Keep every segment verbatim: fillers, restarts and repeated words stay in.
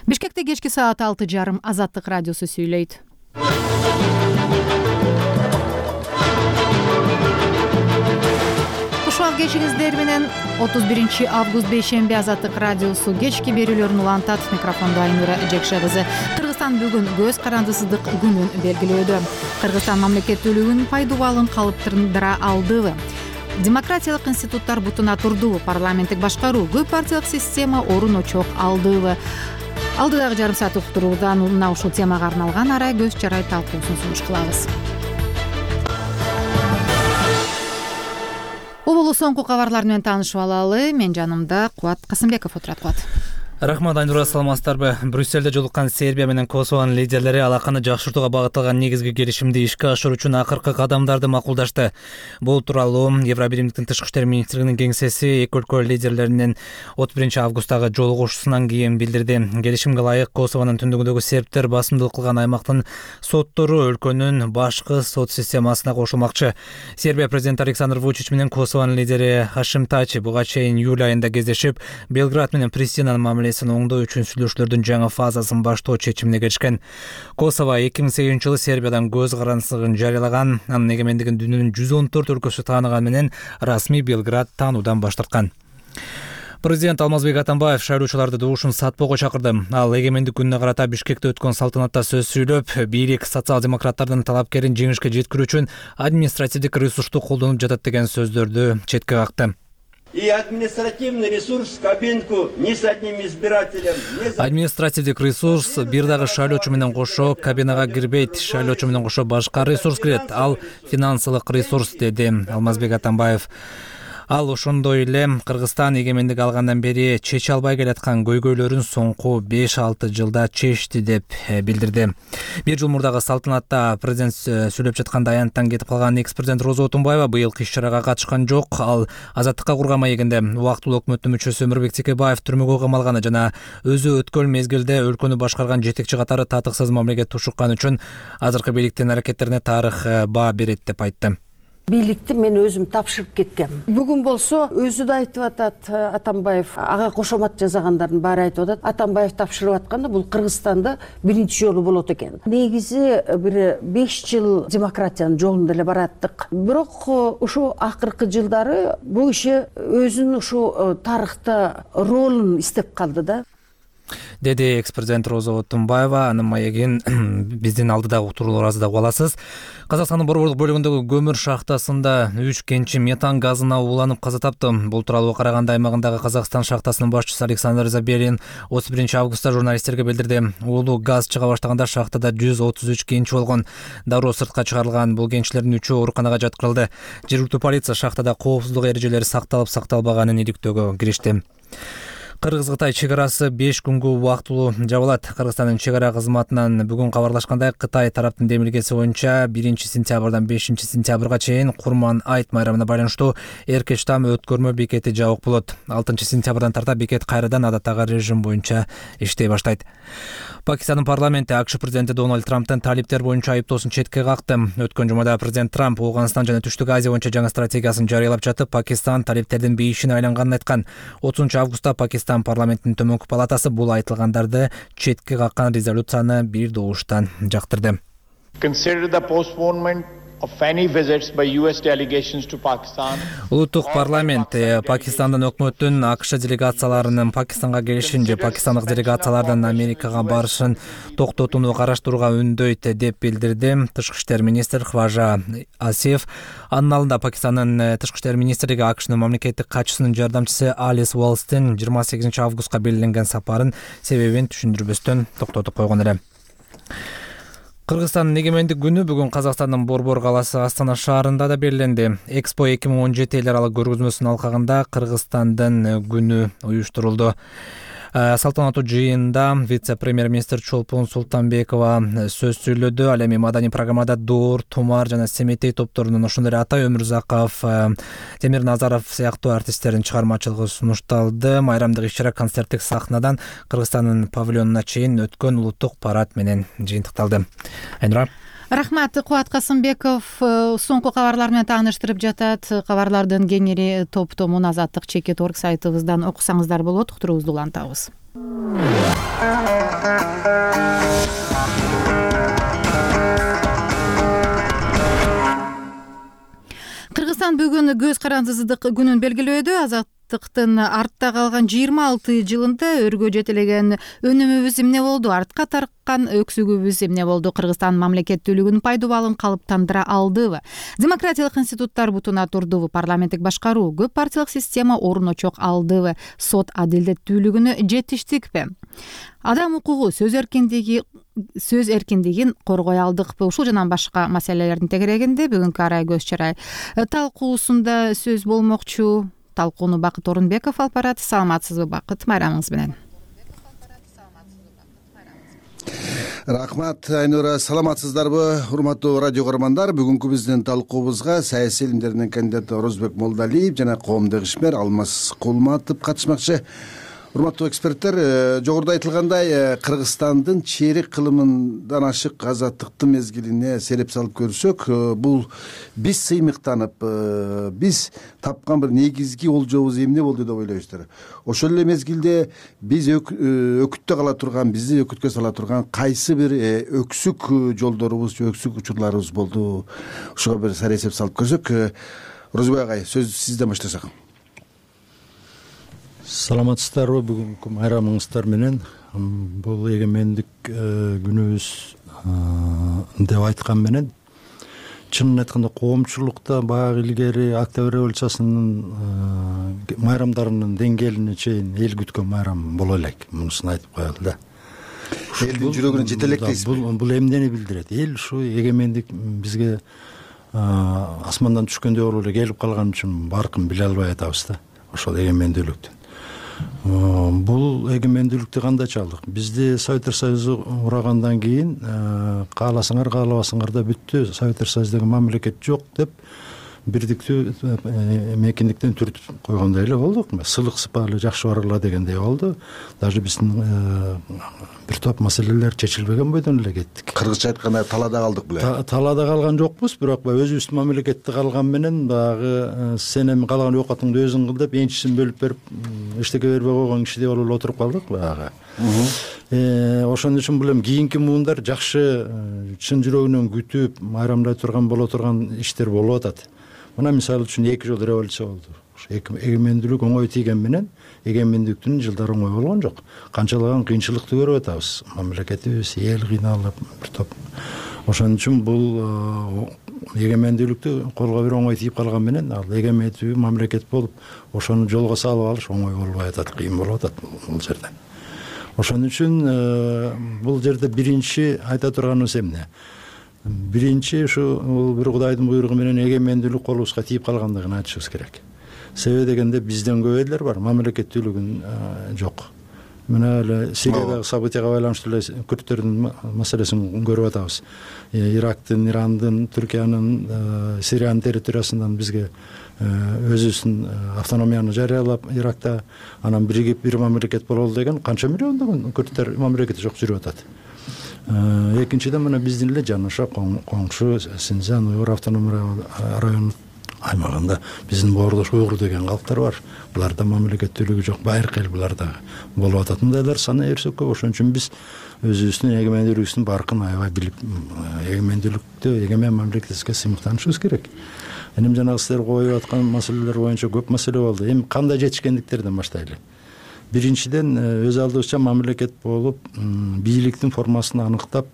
Бишкекте кечки саат алты жарым Азаттык радиосу сүйлөйт. Кушуал кечиңиздер менен отуз биринчи август бейшемби Азаттык радиосу кечки берүүлөрүн улантат. Микрофондо Айнура Жекше кызы. Кыргызстан бүгүн көз карандысыздык күнүн белгилөөдө. Кыргызстан мамлекеттүүлүгүнүн пайдубалын калыптандыра алдыбы? Демократиялык институттар бутуна турдубу? Парламенттик башкаруу, көп партиялык система орун очок алдыбы? Алдыдагы жарым саат уктуруудан мына ушул темага арналган арай көз жарай талкуусун сунуш кылабыз. Убулу соңку кабарлар менен таанышып алалы. Мен жанымда Кубат Касымбеков отурат. Кубат. Рахмат, Айнура, саламатсыздарбы? Брюссельде жолуккан Сербия менен Косовонун лидерлери алаканы жакшыртууга багытталган негизги келишимди ишке ашыруу үчүн акыркы кадамдарды макулдашты. Бул тууралуу Евробиримдиктин тышкы иштер министрлигинин кеңсеси эки өлкө лидерлеринин отуз биринчи августтагы жолугушуусунан кийин билдирди. Келишимге ылайык Косовонун түндүгүндөгү сербтер басымдуулук кылган аймактын соттору өлкөнүн башкы сот системасына кошулмакчы. Сербия президенти Александр Вучич менен Косовонун лидери Хашим Тачи буга чейин июль айында кездешип, Белград менен Пристинанын мамилесин оңдоо үчүн сүйлөшүүлөрдүн жаңы фазасын баштоо чечимине келишкен. Косово эки миң сегизинчи жылы Сербиядан көз карандысыздыгын жарыялаган, анын эгемендигин дүйнөнүн жүз он төрт өлкөсү тааныган менен расмий Белград таануудан баш тарткан. Президент Алмазбек Атамбаев шайлоочуларды добушун сатпоого чакырды. Ал эгемендик күнүнө карата Бишкекте өткөн салтанатта сөз сүйлөп, бийлик социал-демократтардын талапкерин жеңишке жеткирүү үчүн административдик ресурсту колдонуп жатат деген сөздөрдү четке какты. И административный ресурс в кабинку ни с одним избирателем. Административдик ресурс бир дагы шайлоочу менен кошо кабинага кирбейт. Шайлоочу менен кошо башка ресурс кирет. Ал финансылык ресурс, деди Алмазбек Атамбаев. Ал ошондой эле Кыргызстан эгемендик алгандан бери чече албай келаткан көйгөйлөрүн соңку беш алты жылда чечти деп билдирди. Бир жыл мурдагы салтанатта президент сүйлөп жатканда аянттан кетип калган экс-президент Роза Отунбаева быйылкы иш-чарага катышкан жок. Ал Азаттыкка курган маегинде убактылуу өкмөттүн мүчөсү Өмүрбек Текебаев түрмөгө камалганы жана өзү өткөн мезгилде өлкөнү башкарган жетекчи катары татыксыз мамлекет тушуккан үчүн азыркы бийликтин аракеттерине тарых баа берет деп айтты. Бийликти мен өзүм тапшырып кеткем. Бүгүн болсо өзү да айтып атат, Атамбаев ага кошомат жасагандардын баары айтып атат. Атамбаев тапшырып атканда бул Кыргызстанда биринчи жолу болот экен. Негизи бир беш жыл демократиянын жолунда эле бараттык. Бирок ушу акыркы жылдары бул киши өзүнүн ушу тарыхта ролун издеп калды да. Деди экс-президент Роза Отунбаева. Анын маегин биздин алдыдагы уктурууларыбызда угуп аласыз. Казакстандын борборлук бөлүгүндөгү көмүр шахтасында үч кенчи метан газына ууланып каза тапты. Бул тууралуу Караганды аймагындагы Казакстан шахтасынын башчысы Александр Забелин отуз биринчи августта журналисттерге билдирди. Уулуу газ чыга баштаганда шахтада жүз отуз үч кенчи болгон. Дароо сыртка чыгарылган. Бул кенчилердин үчөө ооруканага жаткырылды. Жергиликтүү полиция шахтада коопсуздук эрежелери сакталып сакталбаганын иликтөөгө киришти. Кыргыз-Кытай чегарасы беш күнгө убактылуу жабылат. Кыргызстандын чегара кызматынан бүгүн кабарлашкандай, Кытай тараптын демилгеси боюнча биринчи сентябрдан бешинчи сентябрга чейин Курман айт майрамына байланыштуу Эркештам өткөрмө бекети жабык болот. алтынчы сентябрдан тарта бекет кайрадан адаттагы режим боюнча иштей баштайт. Пакистандын парламенти АКШ президенти Дональд Трамптын талиптер боюнча айыптоосун четке какты. Өткөн жумада президент Трамп Афганистан жана Түштүк Азия боюнча жаңы стратегиясын жарыялап жатып, Пакистан талиптердин бейишине айланганын айткан. отузунчу августта Пакистан парламентинин төмөнкү палатасы бул айтылгандарды четке каккан резолюцияны бир добуштан жактырды. Consider the postponement of any visits by U S delegations to Pakistan. Улуттук парламент Пакистандын өкмөтүн АКШ делегацияларынын Пакистанга келишин же пакистандык делегациялардын Америкага барышын токтотууну караштырууга үндөйт деп билдирди тышкы иштер министри Хважа Асиф. Анын алдында Пакистандын тышкы иштер министрлиги АКШнын мамлекеттик катчысынын жардамчысы Алис Уолстин жыйырма сегизинчи августка белгиленген сапарын себебин түшүндүрбөстөн токтотуп койгон эле. Кыргызстандын эгемендик күнү бүгүн Казакстандын Борбор каласы Астана шаарында да белгиленди. Экспо эки миң он жети эл аралык көргөзмөсүнүн алкагында Кыргызстандын күнү уюштурулду. Салтанаттуу жыйында вице-премьер-министр Чолпон Султанбекова сөз сүйлөдү. Ал эми маданий программада Доор, Тумар жана Семетей топторунун, ошондой эле Атай Өмүрзаков, Темир Назаров сыяктуу артисттердин чыгармачылыгы сунушталды. Майрамдык иш-чара концерттик сахнадан Кыргызстандын павильонуна чейин өткөн улуттук парад менен жыйынтыкталды. Айнура. Рахмат, Кубат Касымбеков соңку кабарлар менен тааныштырып жатат. Кабарлардын кеңири топтомун Азаттык чекит орг сайтыбыздан окусаңыздар болот. Уктуруубузду улантабыз. бүгүн көз карандысыздык күнүн белгилөөдө азаттыктын артта калган жыйырма алты жылында өргө жетелеген өнүмүбүз эмне болду, артка тарккан өксүгүбүз эмне болду, Кыргызстан мамлекеттүүлүгүнүн пайдубалын калыптандыра алдыбы, демократиялык институттар бутуна турдубу, парламенттик башкаруу көп партиялык система орун очок алдыбы, сот адилеттүүлүгүнө жетиштикпи, адам укугу, сөз эркиндиги сөз эркиндигин коргой алдыкпы, ушул жана башка маселелердин тегерегинде бүгүнкү арай көз чарай талкуусунда сөз болмокчу. Талкууну Бакыт Орунбеков алып барат. Саламатсызбы, Бакыт? Майрамыңыз менен. Рахмат, Айнура. Саламатсыздарбы, урматтуу радио көрөрмандар? Бүгүнкү биздин талкуубузга саясий илимдердин кандидаты Орозбек Молдалиев жана коомдук ишмер Алмаз Кулматов катышмакчы. Урматтуу эксперттер, жогоруда айтылгандай, Кыргызстандын чейрек кылымындан ашык азаттыктын мезгилине сереп салып көрсөк, бул биз сыймыктанып, биз тапкан бир негизги олжобуз эмне болду деп ойлойсуздар? Ошол эле мезгилде биз өкүттө кала турган, бизди өкүткө сала турган кайсы бир өксүк жолдорубуз, өксүк учурларыбыз болду? Ушуга бир сара эсеп салып көрсөк. Орозбек агай, сөз сизден баштасак. Саламатсыздарбы, бүгүнкү майрамыңыздар менен. Бул эгемендик күнүбүз деп айткан менен чынын айтканда коомчулукта баягы илгери Октябрь революциясынын майрамдарынын деңгээлине чейин эл күткөн майрам боло элек. Мунусун айтып коелу да. Элдин жүрөгүнө жете элек дейсизби? Бул эмнени билдирет? Эл ушу эгемендик бизге асмандан түшкөндөй болуп эле келип калган үчүн баркын биле албай атабыз да. Ошол эгемендүүлүктү. Бул эгемендүүлүктү кандайча алдык? Бизди Советтер Союзу урагандан кийин кааласаңар, каалабасаңар да бүттү, Советтер Союзу деген мамлекет жок деп бирдиктүү мекендиктен түртүп койгондой эле болдук. Сылык сыпаалы жакшы баргыла дегендей болду. Даже биздин бир топ маселелер чечилбеген бойдон эле кеттик. Кыргызча айтканда талаада калдык беле? Талаада калган жокпуз, бирок өзүбүздүн мамлекетте калган менен баягы сен эми калаган оокатыңды өзүң кыл деп энчисин бөлүп берип эчтеке бербей койгон кишидей болуп отуруп калдык баягы. Ошон үчүн бул эми кийинки муундар жакшы чын жүрөгүнөн күтүп майрамдай турган боло турган иштер болуп атат. Мына мисалы үчүн эки жол революция болду. Эгемендүүлүк оңой тийген менен эгемендүүлүктүн жылдары оңой болгон жок. Канчалаган кыйынчылыкты көрүп атабыз. Мамлекетибиз эл кыйналып бир топ. Ошон үчүн бул эгемендүүлүктү колго бир оңой тийип калган менен ал эгемендүү мамлекет болуп, ошону жолго салып алыш оңой болбой атат, кыйын болуп атат бул жерде. Ошон үчүн бул жерде биринчи айта турганыбыз эмне? Биринчи ушу бир Кудайдын буйругу менен эгемендүүлүк колубузга тийип калгандыгын айтышыбыз керек. Себеби дегенде бизден көп элдер бар, мамлекеттүүлүгүн жок. Мына эле Сириядагы событияга байланыштуу эле күрттөрдүн маселесин көрүп атабыз. Ирактын, Ирандын, Түркиянын, Сириянын территориясынан бизге өзүбүздүн автономияны жарыялап Иракта анан биригип бир мамлекет бололу деген канча миллиондогон күрттөр мамлекети жок жүрүп атат. Экинчиден мына биздин эле жанаша коңшу Синьцзян уйгур автономия району аймагында биздин боордош уйгур деген калктар бар. Буларда мамлекеттүүлүгү жок, байыркы эл буларда болуп атат. Мындайлар саны эрсек көп. Ошон үчүн биз өзүбүздүн эгемендүүлүгүбүздүн баркын аябай билип, эгемендүүлүктү эгемен мамлекетке сыймыктанышыбыз керек. Эми жанагы силер коюп аткан маселелер боюнча көп маселе болду. Эми кандай жетишкендиктерден баштайлы. Биринчиден өз алдыбызча мамлекет болуп, бийликтин формасын аныктап,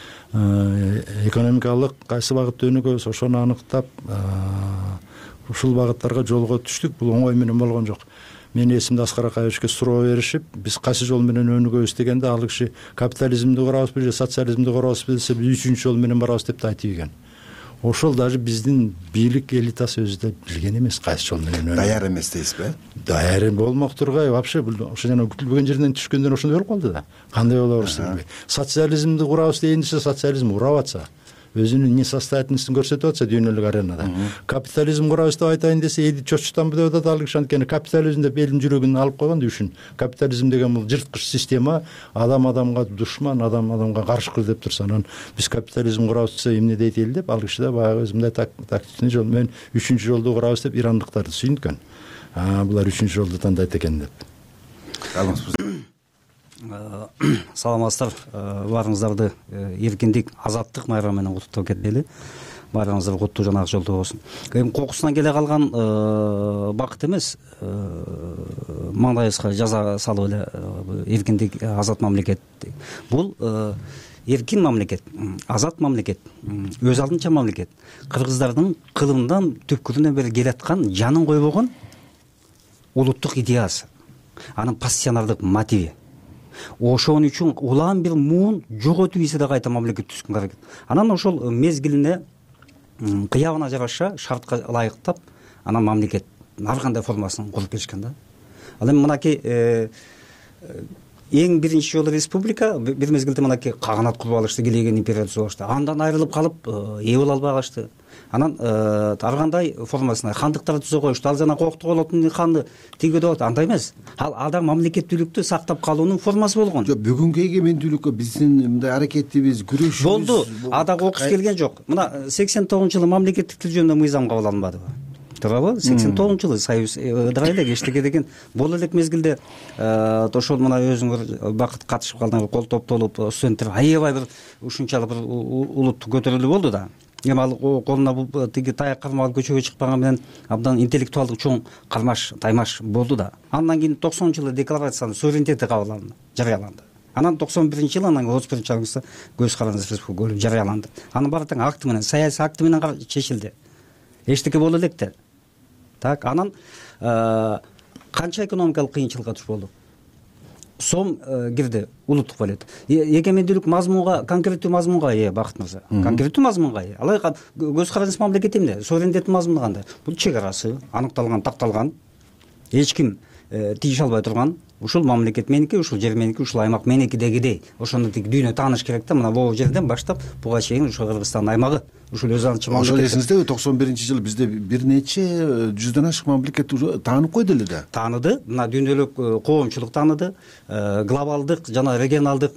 экономикалык кайсы багытта өнүгөбүз, ошону аныктап, ушул багыттарга жолго түштүк. Бул оңой менен болгон жок. Мен эсимде Аскар Акаевичке суроо беришип, биз кайсы жол менен өнүгөбүз дегенде, ал киши капитализмди курабызбы же социализмди курабызбы десе, биз үчүнчү жол менен барабыз деп айтып ийген. Ошол даже биздин бийлик элитасы өзү да билген эмес кайсы жол менен өнүгөбүз. Даяр эмес дейсизби? Даяр болмок тургай, вообще бул ошо жана күтүлбөгөн жерден түшкөндөн ошондой болуп калды да. Кандай болобуз билбей. Социализмди курабыз дейин десе, социализм урап атса, өзүнүн несостоятельностун көрсөтүп атса дүйнөлүк аренада. Капитализм курабыз деп айтайын десе, элди чочутамбы деп атат ал киши, анткени капитализм деп элдин жүрөгүн алып койгон үчүн. Капитализм деген бул жырткыч система, адам адамга душман, адам адамга каршы деп турса, анан биз капитализм курабыз десе эмне дейт эл деп, ал киши да баягы өзүндөй тактичный жол менен үчүнчү жолду курабыз деп ирандыктарды сүйүнткөн. А булар үчүнчү жолду тандайт экен деп. Саламатсыздар, баарыңыздарды эркиндик, азаттык майрамы менен куттуктап кетели. баарыңыздар куттуу жана ак жолдуу болсун. Эми кокусунан келе калган бакыт эмес, маңдайыбызга жаза салып эле эркиндик, азат мамлекет. Бул эркин мамлекет, азат мамлекет, өз алдынча мамлекет. Кыргыздардын кылымдан түпкүрүнөн бери келаткан жанын койбогон улуттук идеясы, анын пассионардык мотиви. Ошон үчүн улам бир муун жоготуп исе да кайта мамлекет түзүшкөнгө аракет. Анан ошол мезгилине кыябына жараша шартка ылайыктап анан мамлекет ар кандай формасын куруп келишкен да. Ал эми мынакей эң биринчи жолу республика бир мезгилде мынакей каганат куруп алышты, Килеген империясы туруп алышты. Андан айрылып калып ээ боло албай калышты. Анан ар кандай формасына хандыктарды түзө коюшту. Ал жана Кокту болотун ханды тиги деп атат. Андай эмес. Ал адам мамлекеттүүлүктү сактап калуунун формасы болгон. Жок, бүгүнкү эгемендүүлүккө биздин мындай аракетибиз, күрөшүбүз болду. Ада кокус келген жок. Мына сексен тогузунчу жылы мамлекеттик тил жөнүндө мыйзам кабыл алынбадыбы? Туурабы? сексен тогузунчу жылы Союз ыдырай элек эчтеке деген бул элек мезгилде ошол мына өзүңөр бакыт катышып калган кол топтолуп студенттер аябай бир ушунчалык бир улуттук көтөрүлүү болду да. Эми ал колуна бул тиги таяк кармап алып көчөгө чыкпаган менен абдан интеллектуалдык чоң кармаш таймаш болду да. Андан кийин токсонунчу жылы декларациянын суверенитети кабыл алынды, жарыяланды. Анан токсон биринчи жылы анан отуз биринчи августта көз карандысыз республика болуп жарыяланды. Анын баары тең акты менен, саясий акты менен чечилди. Эчтеке боло электе. Так, анан канча экономикалык кыйынчылыкка туш болдук. Сом кирди улуттук валюта. Эгемендүүлүк мазмунга, конкреттүү мазмунга ээ Бакыт мырза. Конкреттүү мазмунга ээ. Алай көз карандысыз мамлекет эмне? Суверенитеттин мазмуну кандай? Бул чек арасы аныкталган, такталган. Эч ким тийише албай турган. Ушул мамлекет меники, ушул жер меники, ушул аймак меники дегидей. Ошондо тик дүйнө тааныш керек да. Мына бул жерден баштап буга чейин ушул Кыргызстандын аймагы, ушул өз алдынча мамлекет. Ошол эсиңиздеби, токсон биринчи жылы бизде бир нече жүздөн ашык мамлекет таанып койду эле да. Тааныды. Мына дүйнөлүк коомчулук тааныды. Глобалдык жана регионалдык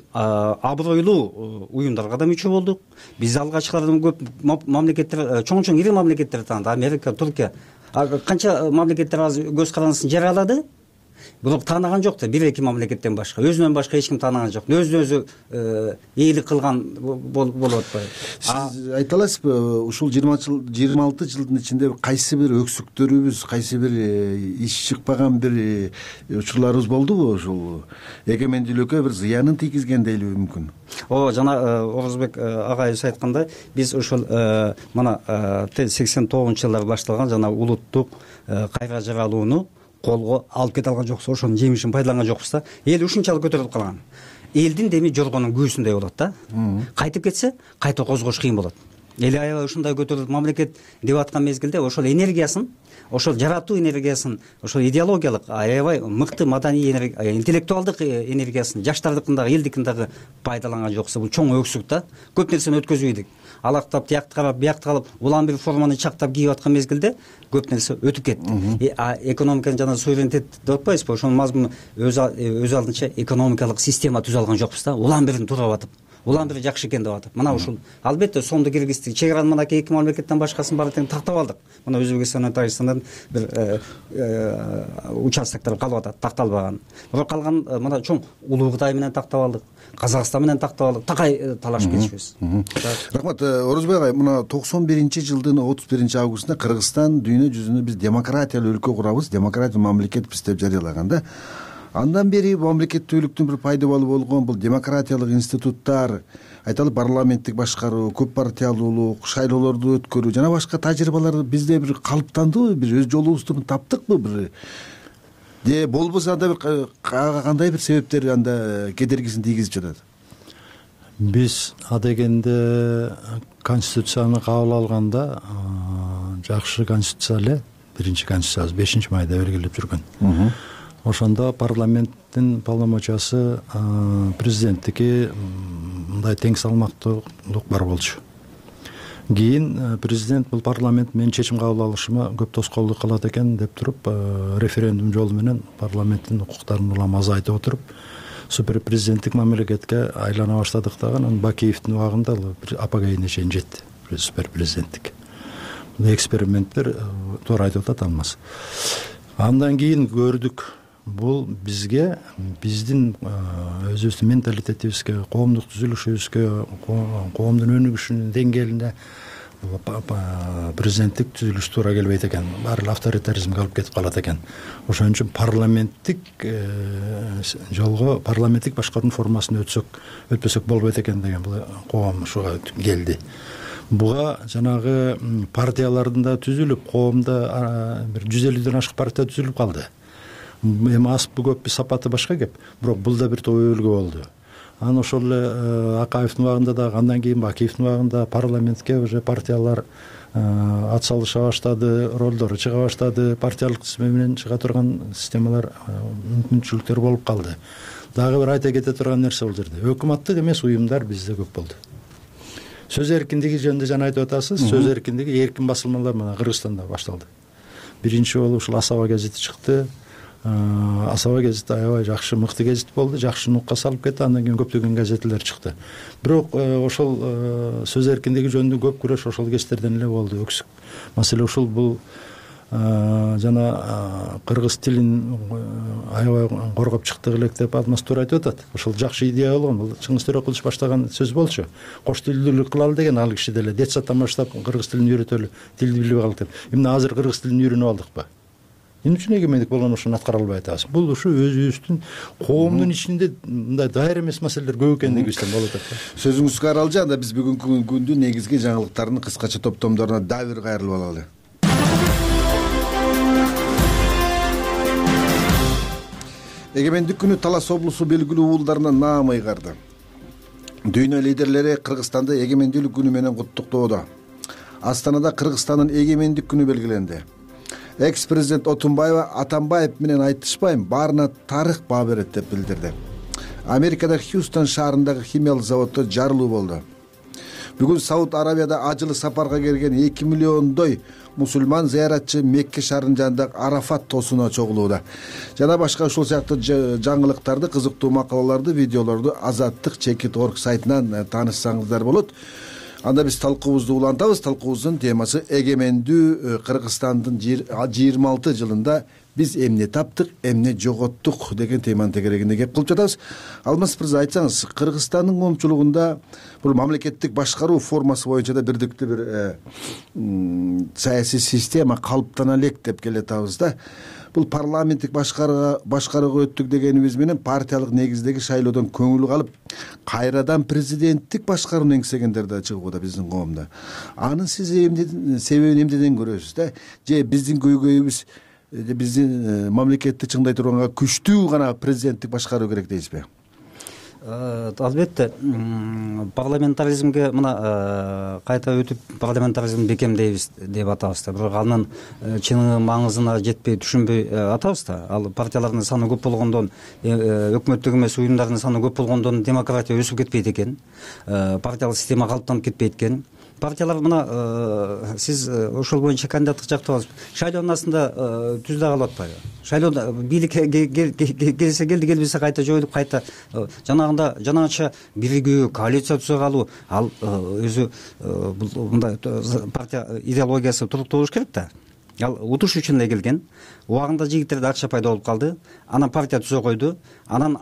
абройлуу уюмдарга да мүчө болдук. Биз алгачкылардан көп мамлекеттер, чоң-чоң ири мамлекеттер тааныды. Америка, Туркия. Канча мамлекеттер азыр көз карандысын жарыялады. Бирок таанаган жок да, бир-эки мамлекеттен башка. Өзүнөн башка эч ким таанаган жок. Өзүнө өзү ээлик кылган болуп атпайбы? Сиз айта аласызбы, ушул жыйырма алты жылдын ичинде кайсы бир өксүктөрүбүз, кайсы бир иш чыкпаган бир учурларыбыз болдубу? Ушул эгемендүүлүккө бир зыянын тийгизген дейлиби мүмкүн? О, жана Орозбек агайыбыз айткандай, биз ошол мына сексен тогузунчу жылдары башталган жана улуттук кайра жаралууну колго алып кете алган жокпуз, ошонун жемишин пайдаланган жокпуз да. Эл ушунчалык көтөрүлүп калган. Элдин деми жоргонун күүсүндөй болот да. Кайтып кетсе, кайта козгош кыйын болот. Эл аябай ушундай көтөрүлүп мамлекет деп аткан мезгилде ошол энергиясын, ошол жаратуу энергиясын, ошол идеологиялык аябай мыкты маданий интеллектуалдык энергиясын жаштардыкын дагы, элдикин дагы пайдаланган жокса, бул чоң өксүк да. Көп нерсени өткөзбөйдүк. Алактап, тиякты карап, биякты калып, улам бир форманы чактап кийип аткан мезгилде көп нерсе өтүп кетти. Экономиканы жана суверенитет деп атпайбызбы? Ошонун мазмуну өз алдынча экономикалык система түзө алган жокпуз да. Улам бирин туурап атып, улам бир жакшы экен деп атып. Мына ушул албетте сомду киргиздик. Чек аранын мынакей эки мамлекеттен башкасын баары тең тактап алдык. Мына Өзбекстан менен Тажикстандан бир участоктор калып атат, такталбаган. Бирок калган мына чоң Улуу Кытай менен тактап алдык. Казакстан менен тактап алдык. Такай талашып кетишпиз. Рахмат, Орозбек агай, мына токсон биринчи жылдын отуз биринчи августунда Кыргызстан дүйнө жүзүндө биз демократиялуу өлкө курабыз, демократиялуу мамлекетпиз деп жарыялаган да. Андан бери мамлекеттүүлүктүн бир пайдабалы болгон бул демократиялык институттар, айталы парламенттик башкаруу, көп партиялуулук, шайлоолорду өткөрүү жана башка тажрыйбалар бизде бир калыптандыбы, бир өз жолубузду таптыкпы бир? Же болбосо анда бир кандай бир себептер анда кедергисин тийгизип жатат? Биз адегенде конституцияны кабыл алганда жакшы конституция эле, биринчи конституциясы бешинчи майда белгилеп жүргөн. Ошондо парламенттин полномочиясы президенттики мындай тең салмактуулук бар болчу. Кийин президент бул парламент менин чечим кабыл алышыма көп тоскоолдук кылат экен деп туруп, референдум жолу менен парламенттин укуктарын улам азайтып отуруп, супер президенттик мамлекетке айлана баштадык дагы. Анан Бакиевдин убагында апогейине чейин жетти супер президенттик. Эксперименттер туура айтып атат Алмаз. Андан кийин көрдүк, бул бизге, биздин өзүбүздүн менталитетибизге, коомдук түзүлүшүбүзгө, коомдун өнүгүшүнүн деңгээлине президенттик түзүлүш туура келбейт экен, баары эле авторитаризмге алып кетип калат экен. Ошон үчүн парламенттик жолго, парламенттик башкаруу формасына өтсөк өтпөсөк болбойт экен деген бул коом ушуга келди. Буга жанагы партиялардын да түзүлүп, коомдо бир жүз элүүдөн ашык партия түзүлүп калды. Эми аспы көппү сапаты башка кеп, бирок бул да бир топ өбөлгө болду. Анан ошол эле Акаевдин убагында да, андан кийин Бакиевдин убагында парламентке уже партиялар ат салыша баштады, ролдору чыга баштады, партиялык тизме менен чыга турган системалар, мүмкүнчүлүктөр болуп калды. Дагы бир айта кете турган нерсе бул жерде, өкмөттүк эмес уюмдар бизде көп болду. Сөз эркиндиги жөнүндө жана айтып атасыз, сөз эркиндиги, эркин басылмалар мына Кыргызстанда башталды. Биринчи болуп ушул Асаба гезити чыкты. Асаба гезити аябай жакшы, мыкты гезит болду, жакшы нукка салып кетти, андан кийин көптөгөн газеталер чыкты. Бирок ошол сөз эркиндиги жөнүндө көп күрөш ошол кездерден эле болду. Өксүк маселе ушул, бул жана кыргыз тилин аябай коргоп чыктык элек деп Алмаз туура айтып атат. Ошол жакшы идея болгон. Бул Чыңгыз Төрөкулович баштаган сөз болчу. Кош тилдүүлүк кылалы деген ал киши деле детсадтан баштап кыргыз тилин үйрөтөлү, тилди билип алып деп. Эмне азыр кыргыз тилин үйрөнүп алдыкпы? Эмне үчүн эгемендик болгон ошону аткара албай атабыз? Бул ушу өзүбүздүн коомдун ичинде мындай дайыр эмес маселелер көп экендигибизден болуп атат. Сөзүңүзгө аралжы, анда биз бүгүнкү күндүн негизги жаңылыктарын кыскача топтомдоруна дагы бир кайрылып алалы. Эгемендик күнү Талас облусу белгилүү уулдарына наам ыйгарды. Дүйнө лидерлери Кыргызстанды эгемендүүлүк күнү менен куттуктоодо. Астанада Кыргызстандын эгемендик күнү белгиленди. Экс-президент Отунбаева Атамбаев менен айтышпайм, баарына тарых баа берет деп билдирди. Америкада Хьюстон шаарындагы химиялык заводдо жарылуу болду. Бүгүн Сауд Арабияда ажылы сапарга келген эки миллиондой мусулман зыяратчы Мекке шаарынын жанындагы Арафат тоосуна чогулууда. Жана башка ушул сыяктуу жаңылыктарды, кызыктуу макалаларды, видеолорду Азаттык чекит точка орг сайтынан таанышсаңыздар болот. Анда биз талкуубузду улантабыз. Талкуубуздун темасы эгемендүү Кыргызстандын жыйырма алты жылында биз эмне таптык, эмне жоготтук деген теманын тегерегинде кеп кылып жатабыз. Алмаз мырза, айтсаңыз, Кыргызстандын коомчулугунда бул мамлекеттик башкаруу формасы боюнча да бирдиктүү бир саясий система калыптана элек деп келатабыз да. Бул парламенттик башкарууга өттүк дегенибиз менен партиялык негиздеги шайлоодон көңүл калып, кайрадан президенттик башкарууну эңсегендер да чыгууда биздин коомдо. Анын сиз себебин эмнеден көрөсүз да? Же биздин көйгөйүбүз биздин мамлекетти чыңдай турганга күчтүү гана президенттик башкаруу керек дейсизби? Албетте, парламентаризмге мына кайта өтүп парламентаризмди бекемдейбиз деп атабыз да. Бирок анын чын маңызына жетпей, түшүнбөй атабыз да. Ал партиялардын саны көп болгондон, өкмөттүк эмес уюмдардын саны көп болгондон демократия өсүп кетпейт экен. Партиялык система калыптанып кетпейт экен. Партиялар мына сиз ошол боюнча кандидаттык жактап аласыз. Шайлоонун астында түз да калып атпайбы? Шайлоодо бийликке келсе келди, келбесе кайта жоюлуп, кайта жанагында жанагача биригүү, коалиция түзө калуу, ал өзү мындай партия идеологиясы туруктуу болуш керек да. Ал утуш үчүн эле келген. Убагында жигиттерде акча пайда болуп калды. Анан партия түзө койду. Анан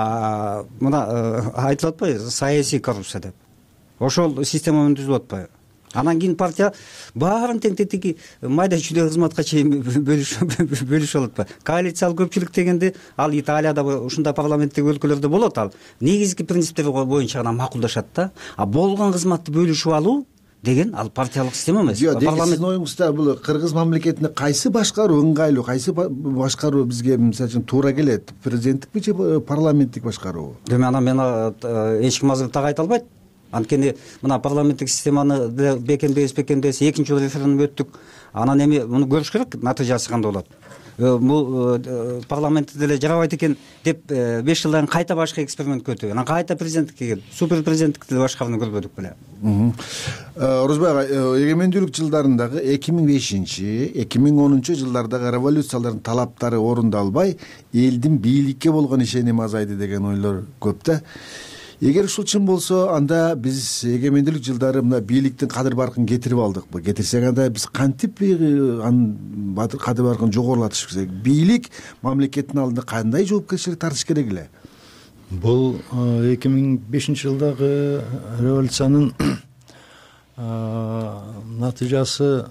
мына айтылып атпайбы, саясий коррупция деп. Ошол система менен түзүлүп атпайбы? Анан кийин партия баарын тең тетиги майда чүйдө кызматка чейин бөлүшүп алат. Коалициялык көпчүлүк дегенде ал Италияда ушундай парламенттик өлкөлөрдө болот, ал негизги принциптер боюнча гана макулдашат да. А болгон кызматты бөлүшүп алуу деген ал партиялык система эмес. Сиздин оюңузда бул кыргыз мамлекетине кайсы башкаруу ыңгайлуу, кайсы башкаруу бизге мисалы үчүн туура келет? Президенттикпи же парламенттик башкаруу? Деме анан мен эч ким азыр так айта албайт. Анткени мына парламенттик системаны бекемдейбиз, бекемдейбиз, экинчи жолу референдум өттүк. Анан эми муну көрүш керек, натыйжасы кандай болот. Бул парламентте деле жарабайт экен деп беш жылдан кайта башка экспериментке өтүп, анан кайта президенттикке келип, супер президенттикти деле башкарууну көрбөдүк беле. Орозбай ага, эгемендүүлүк жылдарындагы эки миң бешинчи эки миң онунчу жылдардагы революциялардын талаптары орундалбай, элдин бийликке болгон ишеними азайды деген ойлор көп да. Эгер ушул чын болсо, анда биз эгемендүүлүк жылдары мына бийликтин кадыр баркын кетирип алдыкпы? Кетирсек, анда биз кантип анын кадыр баркын жогорулатыш керек? Бийлик мамлекеттин алдында кандай жоопкерчилик тартыш керек эле? Бул эки миң бешинчи жылдагы революциянын натыйжасы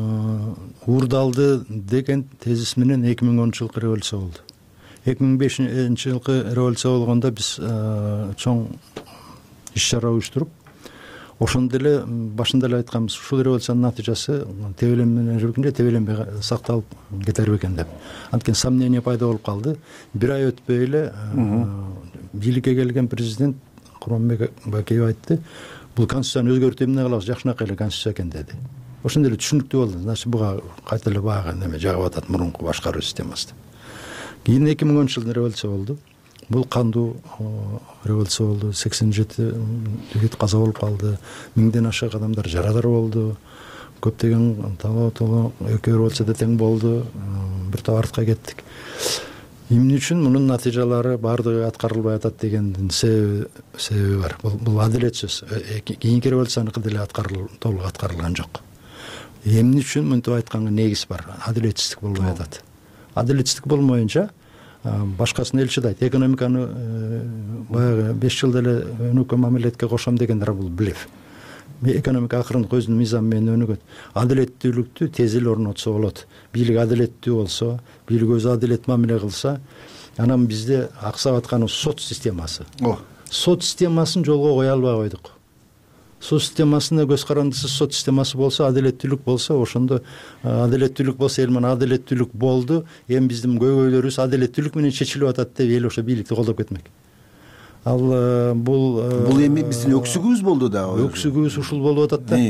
уурдалды деген тезис менен эки миң онунчу жылкы революция болду. эки миң бешинчи жылкы революция болгондо биз чоң иш чара уюштуруп, ошондо эле башында эле айтканбыз, ушул революциянын натыйжасы тебеленбей жүргөндө тебеленбей сакталып кетер бекен деп. Анткени сомнение пайда болуп калды. Бир ай өтпөй эле бийликке келген президент Курманбек Бакиев айтты, бул конституцияны өзгөртүп эмне кылабыз, жакшынакай эле конституция экен деди. Ошондо эле түшүнүктүү болду. Значит, буга кайта эле баягы неме жагып атат, мурунку башкаруу системасы деп. Кийин эки миң онунчу жылда революция болду. Бул кандуу революция болду. сексен жети жигит каза болуп калды. Миңден ашык адамдар жарадар болду. Көптөгөн талоо толо экөө революцияда тең болду. Бир топ артка кеттик. Эмне үчүн мунун натыйжалары баардыгы аткарылбай атат дегендин себеби себеби бар. Бул бул адилетсиз. Кийинки революцияныкы деле аткарылып толук аткарылган жок. Эмне үчүн мынтип айтканга негиз бар. Адилетсиздик болбой атат. Адилетсиздик болмоюнча башкасын эл чыдайт. Экономиканы баягы беш жылда эле өнүккөн мамилетке кошом дегендер бул блеф. Экономика акырындык өзүнүн мыйзамы менен өнүгөт. Адилеттүүлүктү тез эле орнотсо болот. Бийлик адилеттүү болсо, бийлик өзү адилет мамиле кылса, анан бизде аксап атканы сот системасы. Сот системасын жолго кое албай койдук. Сот системасында көз карандысыз сот системасы болсо, адилеттүүлүк болсо, ошондо адилеттүүлүк болсо эл менен адилеттүүлүк болду. Эми биздин көйгөйлөрүбүз адилеттүүлүк менен чечилип атат деп эл ошо бийликти колдоп кетмек. Ал бул бул эми биздин өксүгүбүз болду да. Өксүгүбүз ушул болуп атат да.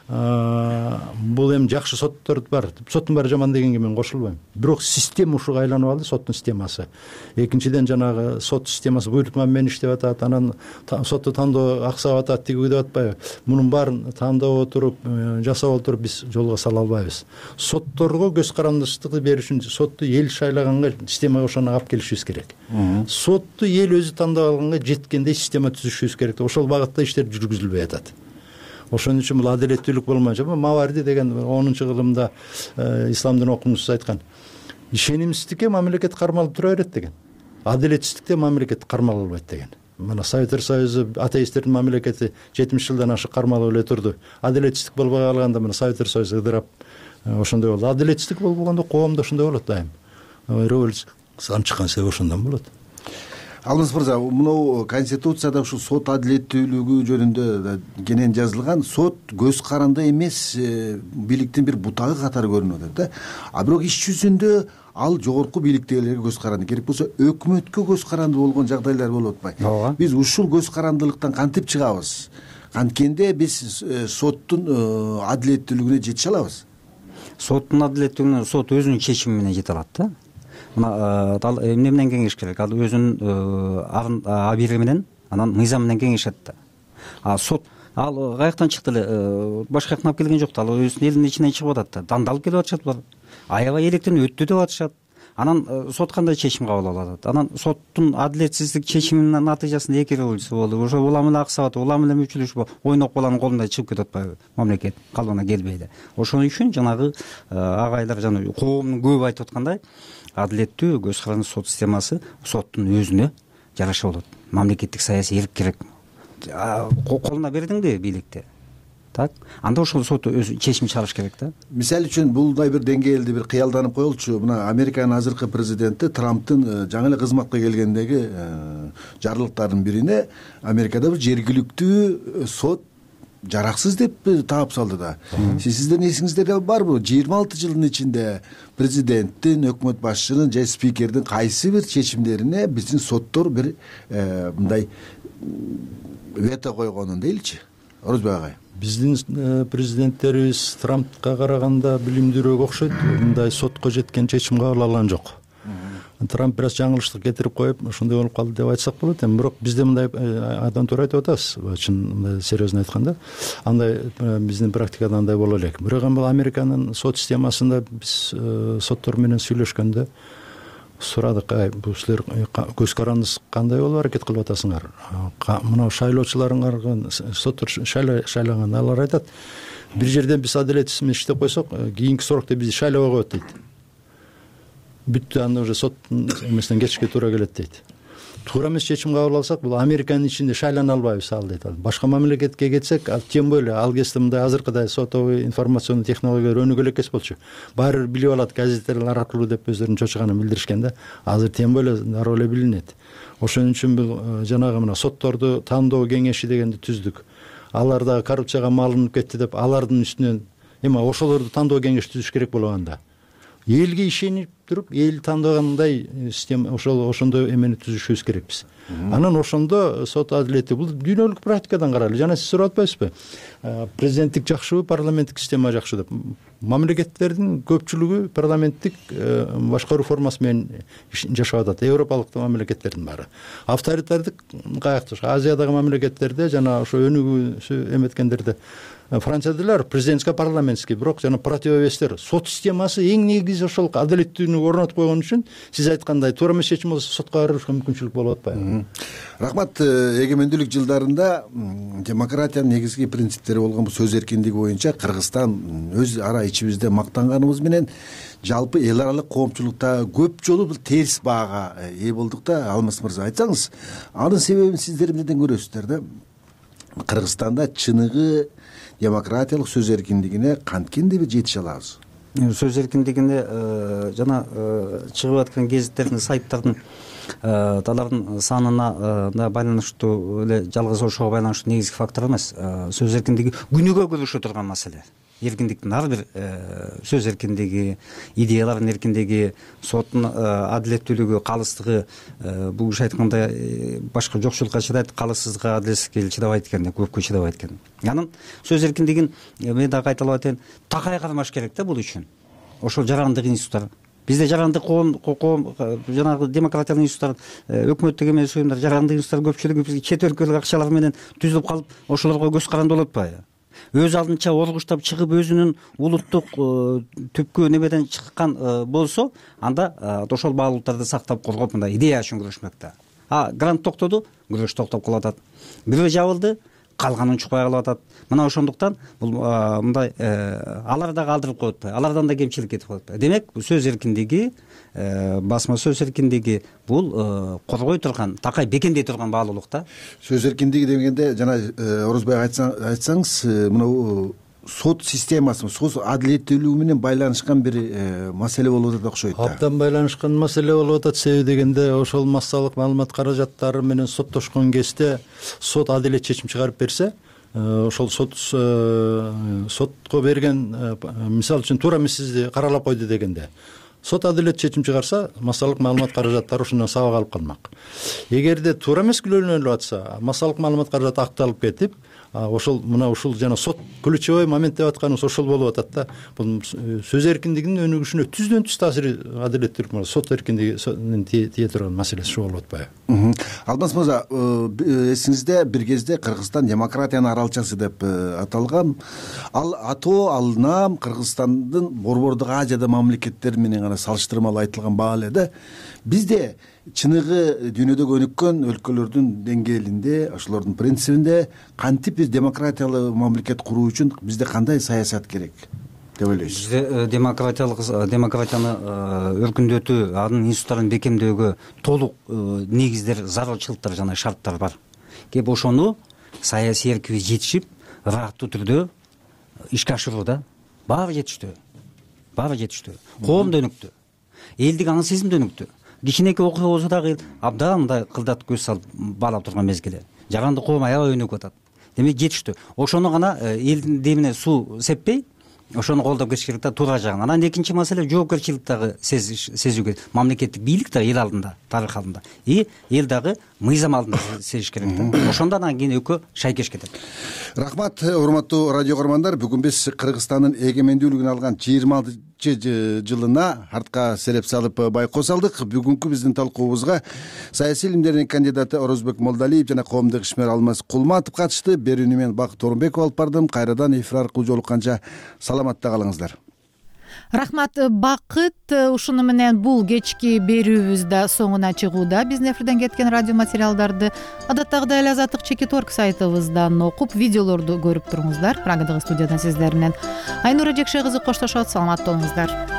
Бул эми жакшы соттор бар. Соттун баары жаман дегенге мен кошулбойм. Бирок система ушуга айланып алды, соттун системасы. Экинчиден жанагы сот системасы буйрутма менен иштеп атат, анан сотту тандоо аксап атат, тиги деп атпайбы. Мунун баарын тандап отуруп, жасап отуруп биз жолго сала албайбыз. Сотторго көз карандысыздыкты бериш үчүн сотту эл шайлаганга системага ошону алып келишибиз керек. Сотту эл өзү тандап алганга жеткендей система түзүшүбүз керек. Ошол багытта иштер жүргүзүлбөй атат. Ошон үчүн бул адилеттүүлүк болмойнча, Маварди деген онунчу кылымда исламдын окумчусу айткан. Ишенимсиздикке мамлекет кармалып тура берет деген. Адилетсиздикте мамлекет кармала албайт деген. Мына Советтер Союзу атеисттердин мамлекети жетимиш жылдан ашык кармалып эле турду. Адилетсиздик болбой калганда мына Советтер Союзу ыдырап ошондой болду. Адилетсиздик болгондо коомдо ошондой болот дайым. Революциядан чыккан себеби ошондон болот. Алмаз мырза, мынау конституцияда ушул сот адилеттүүлүгү жөнүндө кенен жазылган, сот көз каранды эмес, бийликтин бир бутагы катары көрүнүп атат да. А бирок иш жүзүндө ал жогорку бийликтегилерге көз каранды, керек болсо өкмөткө көз каранды болгон жагдайлар болуп атпайбы? Биз ушул көз карандылыктан кантип чыгабыз? Канткенде биз соттун адилеттүүлүгүнө жете алабыз? Соттун адилеттүүлүгүнө сот өзүнүн чечими менен жете алат да. Мына ал эмне менен кеңеш керек? Ал өзүнүн абийири менен, анан мыйзам менен кеңешет да. А сот ал каяктан чыкты эле? Башка жактан алып келген жок да. Ал өзүнүн элинин ичинен чыгып атат да. Дандалып келип атышат булар. Аябай электен өттү деп атышат. Анан сот кандай чечим кабыл алат? Анан соттун адилетсиздик чечиминин натыйжасында эки революция болду. Ошо улам эле аксап атып, улам эле мүчүлүшүп, ойнок баланын колунда чыгып кетип атпайбы? Мамлекет калыбына келбейди. Ошон үчүн жанагы агайлар жана коомдун көбү айтып аткандай, адилеттүү көз каранды сот системасы соттун өзүнө жараша болот. Мамлекеттик саясий эрк керек. Колуна бердиңби бийликти? Так, анда ошол сот өзү чечим чыгарыш керек да. Мисалы үчүн булдай бир деңгээлде бир кыялданып коелучу. Мына Американын азыркы президенти Трамптын жаңы эле кызматка келгендеги жарлыктардын бирине Америкада бир жергиликтүү сот жараксыз деп таап салды да. Сиздердин эсиңизде барбы? жыйырма алты жылдын ичинде президенттин, өкмөт башчынын же спикердин кайсы бир чечимдерине биздин соттор бир мындай вето койгонун дейчи. Орозбек агай. Биздин президенттерибиз Трампка караганда билимдүүрөөк окшойт. Мындай сотко жеткен чечим кабыл алган жок. Трамп бир аз жаңылыштык кетирип коюп, ошондой болуп калды деп айтсак болот. Эми бирок бизде мындай адам туура айтып атасыз. Чын мындай серьезно айтканда, андай биздин практикада андай боло элек. Бирок эми бул Американын сот системасында биз соттор менен сүйлөшкөндө сурадык, бул силер көз карандысыз кандай болуп аракет кылып атасыңар? Мына шайлоочуларыңар соттор шайлаган, алар айтат, бир жерден биз адилетсиз менен иштеп койсок, кийинки срокто бизди шайлабай коет дейт. Бүттү, анда уже соттун эмесинен кечке туура келет дейт. туура эмес чечим кабыл алсак, бул Американын ичинде шайлана албайбыз ал дейт. Башка мамлекетке кетсек, тем более ал кезде мындай азыркыдай сотовый информационный технологиялар өнүгө экес болчу. Баары бир билип алат, газеттер аркылуу деп өздөрүнүн чочуганын билдиришкен да. Азыр тем более дароо эле билинет. Ошон үчүн бул жанагы мына сотторду тандоо кеңеши дегенди түздүк. Алар да коррупцияга малынып кетти деп, алардын үстүнөн эми ошолорду тандоо кеңеш түзүш керек болганда. Элге ишенип туруп, эл тандагандай система ошол ошондой эмени түзүшүбүз керекпиз. Анан ошондо сот адилети бул дүйнөлүк практикадан карайлы. Жана сиз сурап атпайсызбы? Президенттик жакшыбы, парламенттик система жакшы деп. Мамлекеттердин көпчүлүгү парламенттик башкаруу формасы менен жашап атат. Европалык мамлекеттердин баары. Авторитардык каяктыр? Азиядагы мамлекеттерде жана ошо өнүгүү эметкендерде Франциядалар президентский парламентский, бирок жана противовестер сот системасы эң негизи ошол адилеттүүлүгү орнотуп койгон үчүн сиз айткандай туура эмес чечим болсо сотко барышка мүмкүнчүлүк болуп атпайбы? Рахмат. Эгемендүүлүк жылдарында демократиянын негизги принциптери болгон сөз эркиндиги боюнча Кыргызстан өз ара ичибизде мактанганыбыз менен жалпы эл аралык коомчулукта көп жолу бул терс баага ээ болдук да. Алмаз мырза, айтсаңыз, анын себебин сиздер эмнеден көрөсүздөр да? Кыргызстанда чыныгы демократиялык сөз эркиндигине канткенде бир жетише алабыз? Сөз эркиндигине жана чыгып аткан гезиттердин, сайттардын талардын санына да байланыштуу эле жалгыз ошого байланыштуу негизги фактор эмес. Сөз эркиндиги күнүгө көрүшө турган маселе. Эркиндиктин ар бир сөз эркиндиги, идеялардын эркиндиги, соттун адилеттүүлүгү, калыстыгы, бул киши айткандай башка жокчулукка чыдайт, калыссыздыкка, адилетсиздикке чыдабайт экен, көпкө чыдабайт экен. Анан сөз эркиндигин мен дагы кайталап атайын, такай кармаш керек да бул үчүн. Ошол жарандык институттар. Бизде жарандык коом, коом жанагы демократиялык институттар, өкмөттүк эмес уюмдар, жарандык институттар көпчүлүгү бизге чет өлкөлүк акчалар менен түзүлүп калып, ошолорго көз каранды болуп атпайбы? Өз алдынча оргуштап чыгып, өзүнүн улуттук түпкү немеден чыккан болсо, анда ошол баалуулуктарды сактап коргоп, мындай идея үчүн күрөшмөк да. А грант токтоду, күрөш токтоп калып атат. Бирөө жабылды, калганын чукпай калып атат. Мына ошондуктан бул мындай алар дагы алдырып коюп атпайбы, алардан да кемчилик кетип калып атпайбы. Демек, сөз эркиндиги, басма сөз эркиндиги бул коргой турган, такай бекемдей турган баалуулук да. Сөз эркиндиги дегенде жана Орозбай айтсаңыз, мына сот системасы, сот адилеттүүлүгү менен байланышкан бир маселе болуп атат окшойт да. Абдан байланышкан маселе болуп атат. Себеби дегенде ошол массалык маалымат каражаттары менен соттошкон кезде сот адилет чечим чыгарып берсе, ошол сот сотко берген, мисалы үчүн туура эмес сизди каралап койду дегенде, сот адилет чечим чыгарса, массалык маалымат каражаттары ошондон сабак алып калмак. Эгерде туура эмес күлөөнүлүп атса, массалык маалымат каражаты акталып кетип, ошол мына ушул жана сот ключевой момент деп атканыбыз ошол болуп атат да. Бул сөз эркиндигинин өнүгүшүнө түздөн түз таасири адилеттүүлүк, сот эркиндигинин тие турган маселеси ушул болуп атпайбы? Алмаз мырза, эсиңизде бир кезде Кыргызстан демократиянын аралчасы деп аталган. Ал атоо алынам Кыргызстандын Борбордук Азияда мамлекеттери менен гана салыштырмалуу айтылган баа эле да. Бизде чыныгы дүйнөдөгү өнүккөн өлкөлөрдүн деңгээлинде, ошолордун принцибинде кантип бир демократиялык мамлекет куруу үчүн бизде кандай саясат керек деп ойлойсуз? Бизде демократиялык демократияны өркүндөтүү, анын институттарын бекемдөөгө толук негиздер, зарылчылыктар жана шарттар бар. Кеп ошону саясий эркибиз жетишип, ыраттуу түрдө ишке ашырууда баары жетиштүү. Баары жетиштүү. Коом да өнүктү. Элдик аң сезим да өнүктү. Кичинекей окуя болсо дагы абдан мындай кылдат көз салып баалап турган мезгили. Жаранды коом аябай өнүгүп атат. Демек жетиштүү. Ошону гана элдин демине суу сеппей, ошону колдоп кетиш керек да, туура жагын. Анан экинчи маселе жоопкерчилик дагы сезүү керек. Мамлекеттик бийлик дагы эл алдында, тарых алдында. И эл дагы мыйзам алдында сезиш керек да. Ошондон анан кийин экөө шайкеш кетет. Рахмат, урматтуу радио көрөрмандар. Бүгүн биз Кыргызстандын эгемендүүлүгүн алган жыйырма алтынчы жылына артка селеп салып байкоо салдык. Бүгүнкү биздин талкуубузга саясий илимдердин кандидаты Орозбек Молдалиев жана коомдук ишмер Алмаз Кулматов катышты. Берүүнү мен Бакыт Орунбеков алып бардым. Кайрадан эфир аркылуу жолукканча саламатта калыңыздар. Рахмат, Бакыт. Ушуну менен бул кечки берүүбүз да соңуна чыгууда. Биздин эфирден кеткен радио материалдарды адаттагыдай эле Азаттык чекит орг сайтыбыздан окуп, видеолорду көрүп туруңуздар. Прагадагы студиядан сиздер менен Айнура Жекше кызы коштошот. Саламатта болуңуздар.